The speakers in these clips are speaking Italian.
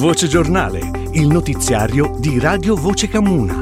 Voce Giornale, il notiziario di Radio Voce Camuna.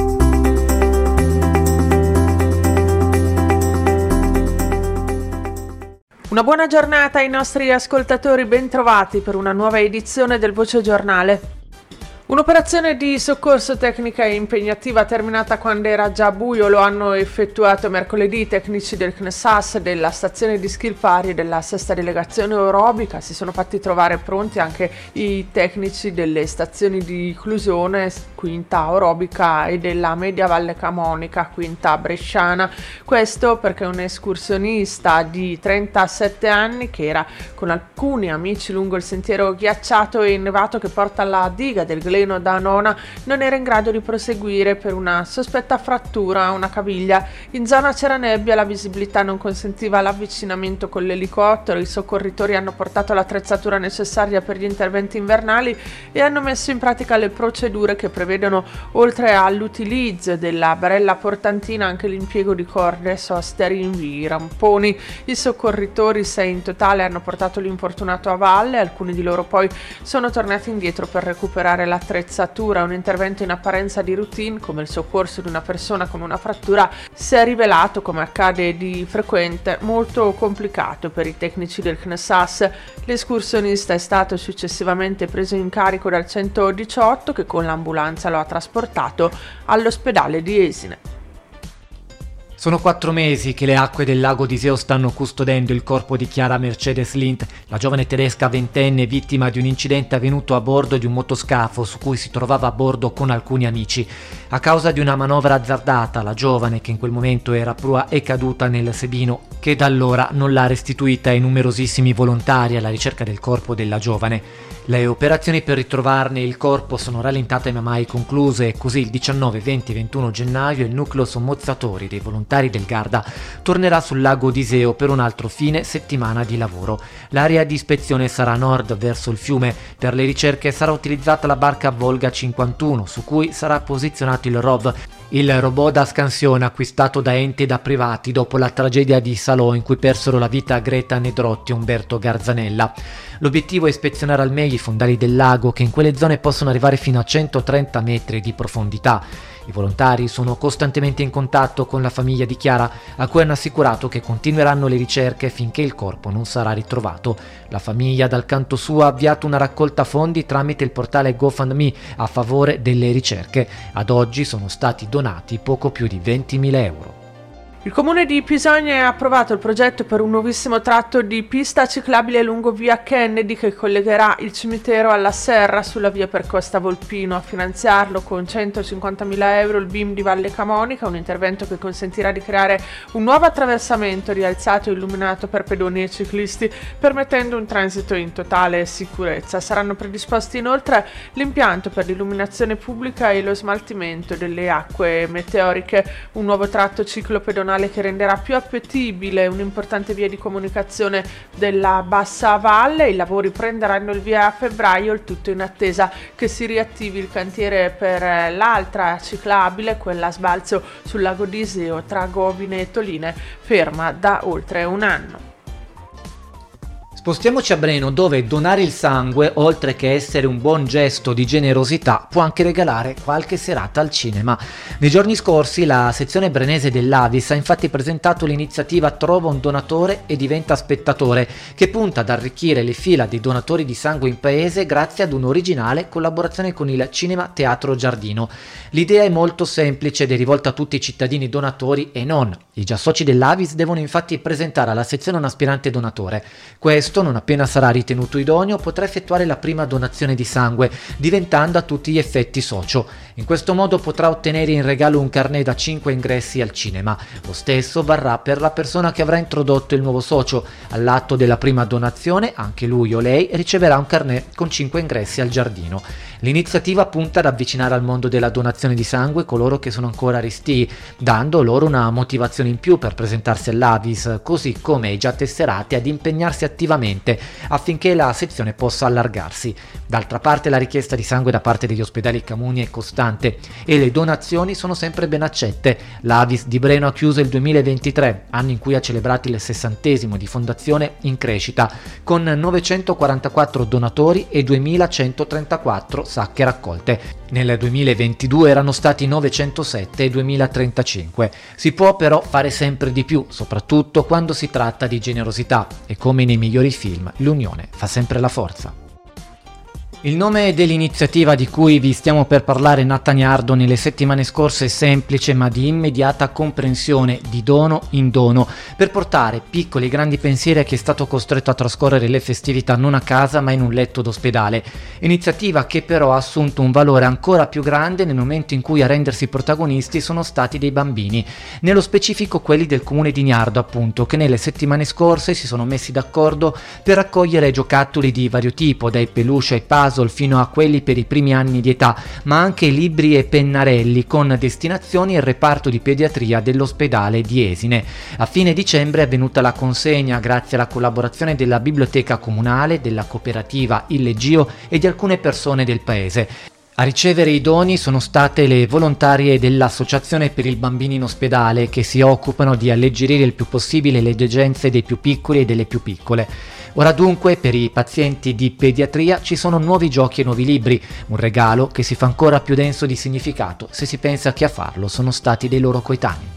Una buona giornata ai nostri ascoltatori, bentrovati per una nuova edizione del Voce Giornale. Un'operazione di soccorso tecnica e impegnativa terminata quando era già buio lo hanno effettuato mercoledì i tecnici del CNSAS, della stazione di Schilpari e della sesta delegazione orobica. Si sono fatti trovare pronti anche i tecnici delle stazioni di Clusone, quinta orobica, e della Media Valle Camonica, quinta bresciana. Questo perché un escursionista di 37 anni che era con alcuni amici lungo il sentiero ghiacciato e innevato che porta alla diga del Gleno da Nona non era in grado di proseguire per una sospetta frattura a una caviglia. In zona c'era nebbia, la visibilità non consentiva l'avvicinamento con l'elicottero. I soccorritori hanno portato l'attrezzatura necessaria per gli interventi invernali e hanno messo in pratica le procedure che prevedono, oltre all'utilizzo della barella portantina, anche l'impiego di corde, soste, rinvii, ramponi. I soccorritori, 6 in totale, hanno portato l'infortunato a valle. Alcuni di loro poi sono tornati indietro per recuperare l'attrezzatura. Un intervento in apparenza di routine come il soccorso di una persona con una frattura si è rivelato, come accade di frequente, molto complicato per i tecnici del CNSAS. L'escursionista è stato successivamente preso in carico dal 118 che con l'ambulanza lo ha trasportato all'ospedale di Esine. Sono 4 mesi che le acque del lago d'Iseo stanno custodendo il corpo di Chiara Mercedes Lindt, la giovane tedesca ventenne vittima di un incidente avvenuto a bordo di un motoscafo su cui si trovava a bordo con alcuni amici. A causa di una manovra azzardata, la giovane, che in quel momento era a prua, è caduta nel Sebino, che da allora non l'ha restituita ai numerosissimi volontari alla ricerca del corpo della giovane. Le operazioni per ritrovarne il corpo sono rallentate ma mai concluse, e così il 19, 20 e 21 gennaio il nucleo sommozzatori dei volontari del Garda tornerà sul lago d'Iseo per un altro fine settimana di lavoro. L'area di ispezione sarà a nord, verso il fiume. Per le ricerche sarà utilizzata la barca Volga 51, su cui sarà posizionato il ROV, il robot da scansione acquistato da enti e da privati dopo la tragedia di Salò in cui persero la vita Greta Nedrotti e Umberto Garzanella. L'obiettivo è ispezionare al meglio i fondali del lago, che in quelle zone possono arrivare fino a 130 metri di profondità. I volontari sono costantemente in contatto con la famiglia di Chiara, a cui hanno assicurato che continueranno le ricerche finché il corpo non sarà ritrovato. La famiglia, dal canto suo, ha avviato una raccolta fondi tramite il portale GoFundMe a favore delle ricerche. Ad oggi sono stati donati poco più di 20.000 euro. Il comune di Pisogna ha approvato il progetto per un nuovissimo tratto di pista ciclabile lungo via Kennedy che collegherà il cimitero alla serra sulla via per Costa Volpino. A finanziarlo con 150.000 euro il BIM di Valle Camonica, un intervento che consentirà di creare un nuovo attraversamento rialzato e illuminato per pedoni e ciclisti, permettendo un transito in totale sicurezza. Saranno predisposti inoltre l'impianto per l'illuminazione pubblica e lo smaltimento delle acque meteoriche, un nuovo tratto ciclopedonale che renderà più appetibile un'importante via di comunicazione della bassa valle. I lavori prenderanno il via a febbraio, il tutto in attesa che si riattivi il cantiere per l'altra ciclabile, quella a sbalzo sul lago d'Iseo tra Govine e Toline, ferma da oltre un anno. Spostiamoci a Breno, dove donare il sangue, oltre che essere un buon gesto di generosità, può anche regalare qualche serata al cinema. Nei giorni scorsi la sezione brenese dell'Avis ha infatti presentato l'iniziativa Trova un donatore e diventa spettatore, che punta ad arricchire le fila dei donatori di sangue in paese grazie ad un'originale collaborazione con il Cinema Teatro Giardino. L'idea è molto semplice ed è rivolta a tutti i cittadini donatori e non. I già soci dell'Avis devono infatti presentare alla sezione un aspirante donatore. Questo, non appena sarà ritenuto idoneo, potrà effettuare la prima donazione di sangue, diventando a tutti gli effetti socio. In questo modo potrà ottenere in regalo un carnet da 5 ingressi al cinema. Lo stesso varrà per la persona che avrà introdotto il nuovo socio. All'atto della prima donazione, anche lui o lei riceverà un carnet con 5 ingressi al giardino. L'iniziativa punta ad avvicinare al mondo della donazione di sangue coloro che sono ancora restii, dando loro una motivazione in più per presentarsi all'Avis, così come i già tesserati ad impegnarsi attivamente rapidamente affinché la sezione possa allargarsi. D'altra parte la richiesta di sangue da parte degli ospedali comuni è costante e le donazioni sono sempre ben accette. L'Avis di Breno ha chiuso il 2023, anno in cui ha celebrato il 60° di fondazione, in crescita, con 944 donatori e 2134 sacche raccolte. Nel 2022 erano stati 907 e 2035. Si può però fare sempre di più, soprattutto quando si tratta di generosità, e come nei migliori film, l'unione fa sempre la forza. Il nome dell'iniziativa di cui vi stiamo per parlare, Nattaniardo, nelle settimane scorse è semplice ma di immediata comprensione, di dono in dono, per portare piccoli e grandi pensieri a chi è stato costretto a trascorrere le festività non a casa ma in un letto d'ospedale. Iniziativa che però ha assunto un valore ancora più grande nel momento in cui a rendersi protagonisti sono stati dei bambini, nello specifico quelli del comune di Niardo, appunto, che nelle settimane scorse si sono messi d'accordo per raccogliere giocattoli di vario tipo, dai peluche ai puzzle fino a quelli per i primi anni di età, ma anche libri e pennarelli con destinazioni al reparto di pediatria dell'ospedale di Esine. A fine dicembre è avvenuta la consegna grazie alla collaborazione della biblioteca comunale, della cooperativa Il Leggio e di alcune persone del paese. A ricevere i doni sono state le volontarie dell'Associazione per il Bambino in Ospedale, che si occupano di alleggerire il più possibile le degenze dei più piccoli e delle più piccole. Ora dunque per i pazienti di pediatria ci sono nuovi giochi e nuovi libri, un regalo che si fa ancora più denso di significato se si pensa che a farlo sono stati dei loro coetanei.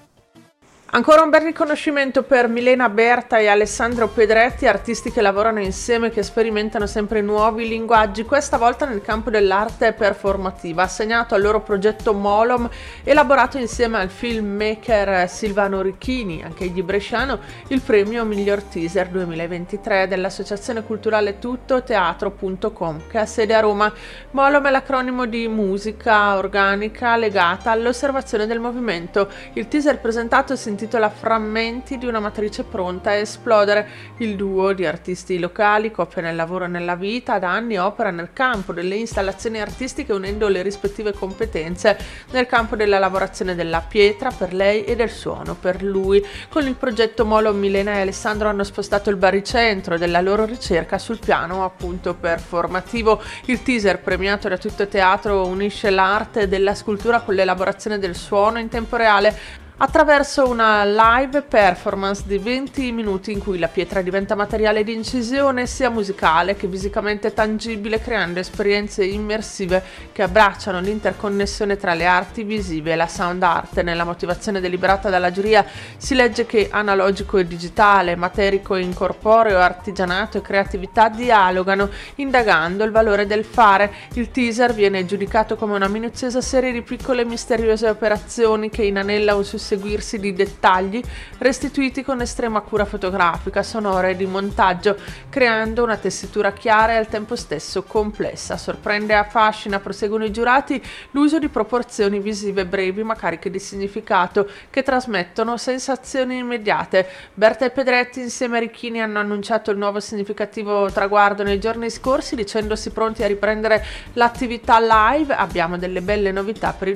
Ancora un bel riconoscimento per Milena Berta e Alessandro Pedretti, artisti che lavorano insieme e che sperimentano sempre nuovi linguaggi, questa volta nel campo dell'arte performativa. Assegnato al loro progetto Molom, elaborato insieme al filmmaker Silvano Ricchini, anche egli bresciano, il premio Miglior Teaser 2023 dell'Associazione Culturale Tuttoteatro.com, che ha sede a Roma. Molom è l'acronimo di musica organica legata all'osservazione del movimento. Il teaser presentato si intitola Frammenti di una matrice pronta a esplodere. Il duo di artisti locali, coppia nel lavoro e nella vita, da anni opera nel campo delle installazioni artistiche unendo le rispettive competenze nel campo della lavorazione della pietra per lei e del suono per lui. Con il progetto Molo, Milena e Alessandro hanno spostato il baricentro della loro ricerca sul piano appunto performativo. Il teaser, premiato da Tutto Teatro, unisce l'arte della scultura con l'elaborazione del suono in tempo reale attraverso una live performance di 20 minuti in cui la pietra diventa materiale di incisione sia musicale che fisicamente tangibile, creando esperienze immersive che abbracciano l'interconnessione tra le arti visive e la sound art. Nella motivazione deliberata dalla giuria si legge che analogico e digitale, materico e incorporeo, artigianato e creatività dialogano, indagando il valore del fare. Il teaser viene giudicato come una minuziosa serie di piccole e misteriose operazioni che inanella un susseguirsi di dettagli restituiti con estrema cura fotografica, sonora e di montaggio, creando una tessitura chiara e al tempo stesso complessa. Sorprende e affascina, proseguono i giurati, l'uso di proporzioni visive brevi ma cariche di significato che trasmettono sensazioni immediate. Berta e Pedretti insieme a Ricchini hanno annunciato il nuovo significativo traguardo nei giorni scorsi, dicendosi pronti a riprendere l'attività live. Abbiamo delle belle novità per il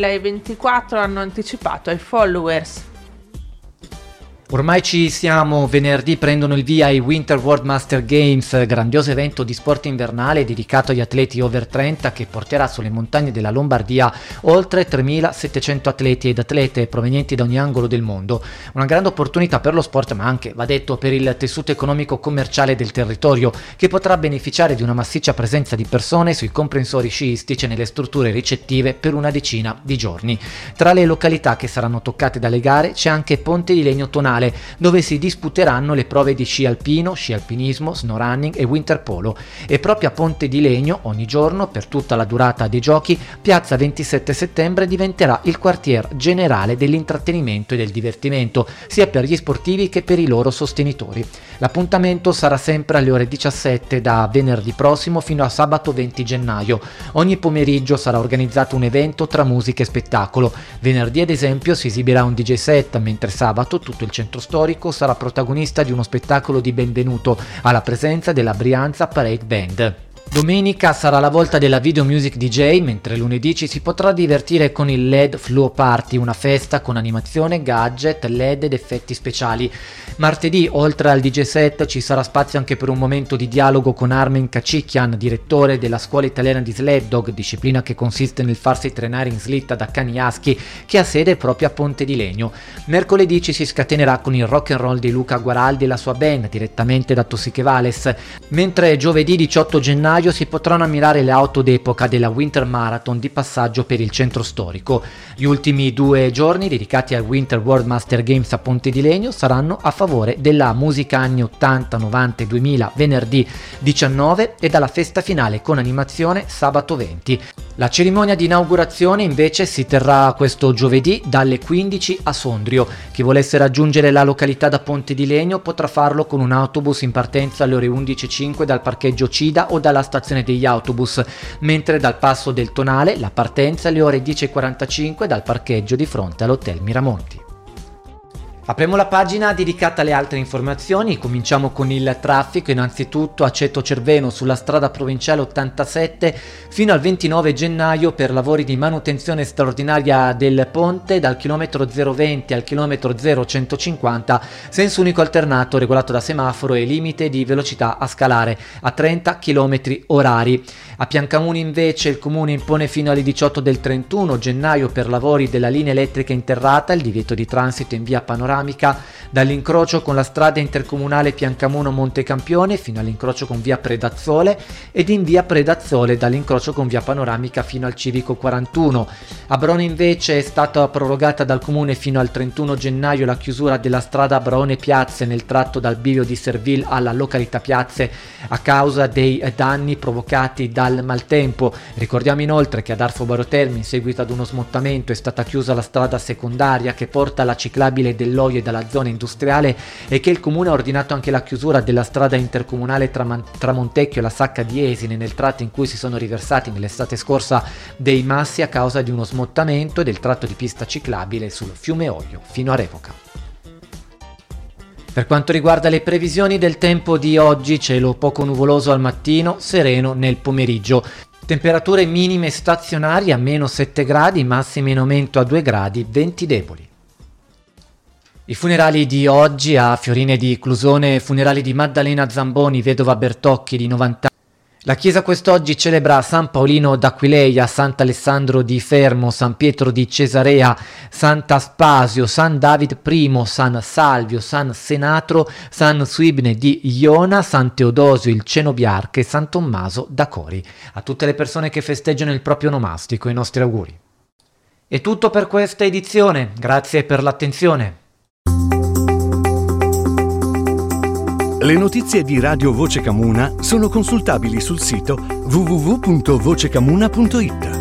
2024, hanno anticipato ai followers. Ormai ci siamo, venerdì prendono il via i Winter World Master Games, grandioso evento di sport invernale dedicato agli atleti over 30 che porterà sulle montagne della Lombardia oltre 3.700 atleti ed atlete provenienti da ogni angolo del mondo. Una grande opportunità per lo sport ma anche, va detto, per il tessuto economico commerciale del territorio che potrà beneficiare di una massiccia presenza di persone sui comprensori sciistici e nelle strutture ricettive per una decina di giorni. Tra le località che saranno toccate dalle gare c'è anche Ponte di Legno Tonale, dove si disputeranno le prove di sci alpino, sci alpinismo, snow running e winter polo. E proprio a Ponte di Legno, ogni giorno, per tutta la durata dei giochi, Piazza 27 settembre diventerà il quartier generale dell'intrattenimento e del divertimento, sia per gli sportivi che per i loro sostenitori. L'appuntamento sarà sempre alle ore 17 da venerdì prossimo fino a sabato 20 gennaio. Ogni pomeriggio sarà organizzato un evento tra musica e spettacolo. Venerdì, ad esempio, si esibirà un DJ set, mentre sabato tutto il centro storico sarà protagonista di uno spettacolo di benvenuto alla presenza della Brianza Parade Band. Domenica sarà la volta della Video Music DJ, mentre lunedì ci si potrà divertire con il LED Fluo Party, una festa con animazione, gadget, LED ed effetti speciali. Martedì, oltre al DJ set, ci sarà spazio anche per un momento di dialogo con Armen Kacikyan, direttore della scuola italiana di Sled Dog, disciplina che consiste nel farsi trainare in slitta da Caniaschi, che ha sede proprio a Ponte di Legno. Mercoledì ci si scatenerà con il rock and roll di Luca Guaraldi e la sua band, direttamente da Tossichevales, mentre giovedì 18 gennaio si potranno ammirare le auto d'epoca della Winter Marathon di passaggio per il centro storico. Gli ultimi 2 giorni dedicati al Winter World Master Games a Ponte di Legno saranno a favore della musica anni 80, 90 e 2000 venerdì 19 e dalla festa finale con animazione sabato 20. La cerimonia di inaugurazione invece si terrà questo giovedì dalle 15 a Sondrio. Chi volesse raggiungere la località da Ponte di Legno potrà farlo con un autobus in partenza alle ore 11:05 dal parcheggio Cida o dalla stazione degli autobus, mentre dal Passo del Tonale la partenza alle ore 10:45 dal parcheggio di fronte all'Hotel Miramonti. Apriamo la pagina dedicata alle altre informazioni, cominciamo con il traffico. Innanzitutto Aceto Cerveno sulla strada provinciale 87 fino al 29 gennaio per lavori di manutenzione straordinaria del ponte dal chilometro 020 al chilometro 0150, senso unico alternato regolato da semaforo e limite di velocità a scalare a 30 km orari. A Piancamuni invece il comune impone fino alle 18 del 31 gennaio per lavori della linea elettrica interrata il divieto di transito in via Panoramica dall'incrocio con la strada intercomunale Piancamuno-Montecampione fino all'incrocio con via Predazzole ed in via Predazzole dall'incrocio con via Panoramica fino al civico 41. A Brone invece è stata prorogata dal comune fino al 31 gennaio la chiusura della strada Brone Piazze nel tratto dal bivio di Servil alla località Piazze a causa dei danni provocati dal maltempo. Ricordiamo inoltre che ad Arfo Barotermi in seguito ad uno smottamento è stata chiusa la strada secondaria che porta alla ciclabile dell'Oie dalla zona industriale e che il comune ha ordinato anche la chiusura della strada intercomunale tra Montecchio e la Sacca di Esine nel tratto in cui si sono riversati nell'estate scorsa dei massi a causa di uno smottamento e del tratto di pista ciclabile sul fiume Oglio fino a Revoca. Per quanto riguarda le previsioni del tempo di oggi, cielo poco nuvoloso al mattino, sereno nel pomeriggio. Temperature minime stazionarie a -7 gradi, massime in aumento a 2 gradi, venti deboli. I funerali di oggi a Fiorine di Clusone, funerali di Maddalena Zamboni, vedova Bertocchi di 90 anni. La chiesa quest'oggi celebra San Paolino d'Aquileia, Sant'Alessandro di Fermo, San Pietro di Cesarea, Sant'Aspasio, San David I, San Salvio, San Senatro, San Suibne di Iona, San Teodosio il Cenobiarca e San Tommaso da Cori. A tutte le persone che festeggiano il proprio onomastico, i nostri auguri. È tutto per questa edizione, grazie per l'attenzione. Le notizie di Radio Voce Camuna sono consultabili sul sito www.vocecamuna.it.